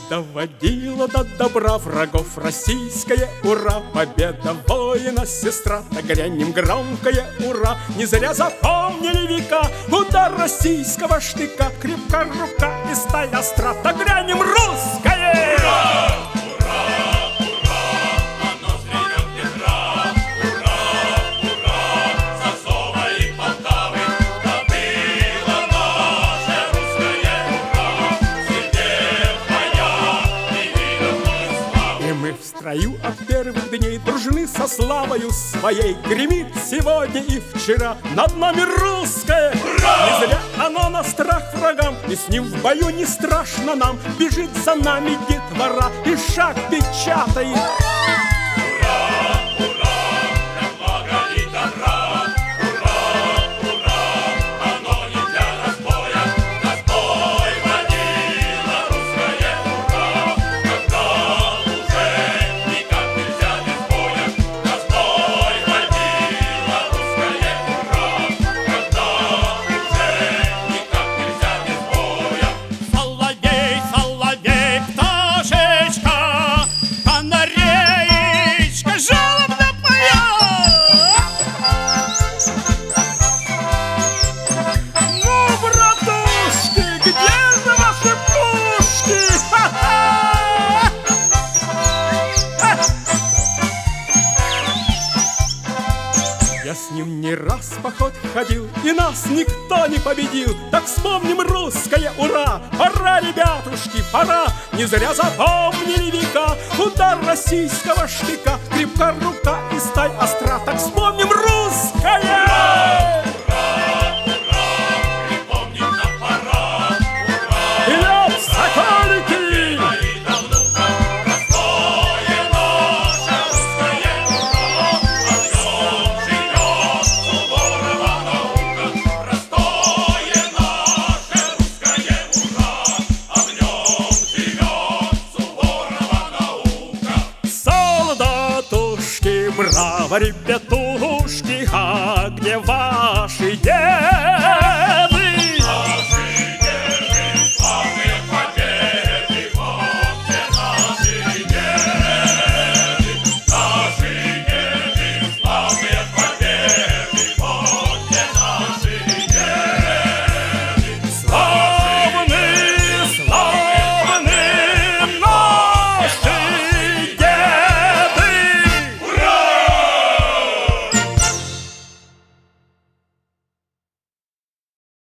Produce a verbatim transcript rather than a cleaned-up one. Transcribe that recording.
доводила до добра врагов российское ура. Победа воина, сестра, нагрянем громкое ура. Не зря запомнили века удар российского штыка. Крепка рука и сталь остра, нагрянем русское! Ура! В строю от первых дней дружны со славою своей. Гремит сегодня и вчера над нами русское. Ура! Не зря оно на страх врагам, и с ним в бою не страшно нам. Бежит за нами детвора и шаг печатает. Я с ним не раз в поход ходил, и нас никто не победил. Так вспомним русское ура! Пора, ребятушки, пора! Не зря запомнили века удар российского штыка. Крепка рука и сталь остра. Так вспомним русское! Браво, ребятушки, а где ваши дети?